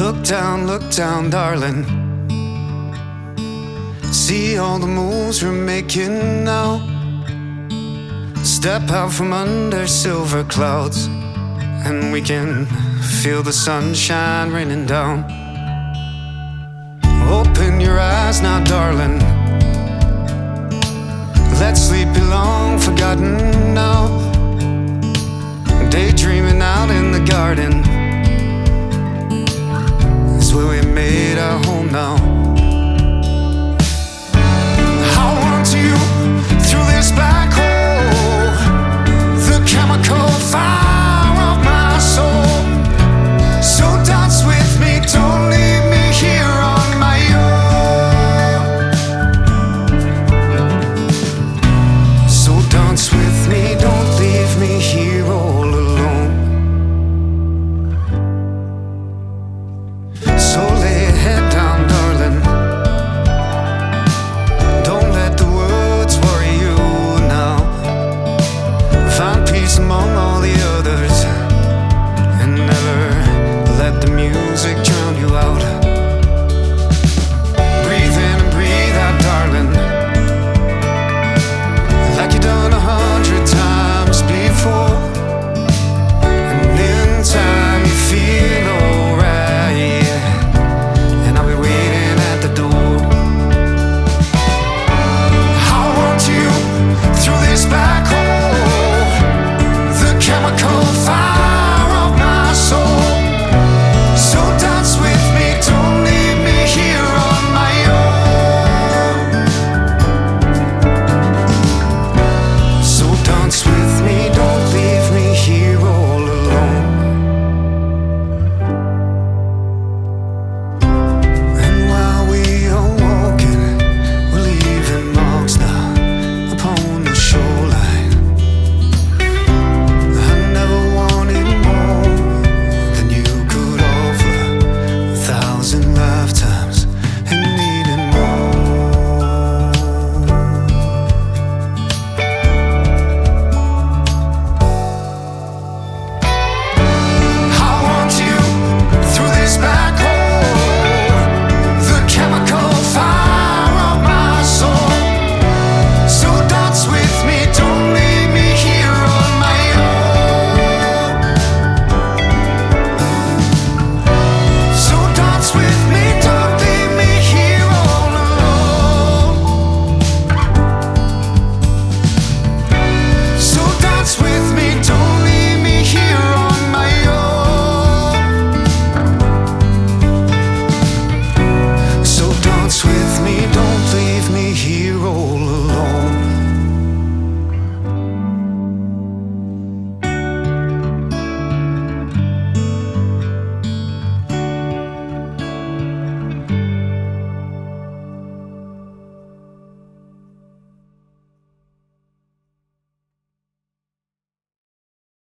Look down, darling. See all the moves we're making now. Step out from under silver clouds, and we can feel the sunshine raining down. Open your eyes now, darling. Let sleep be long forgotten now. Daydreaming out in the garden is where we made our home now.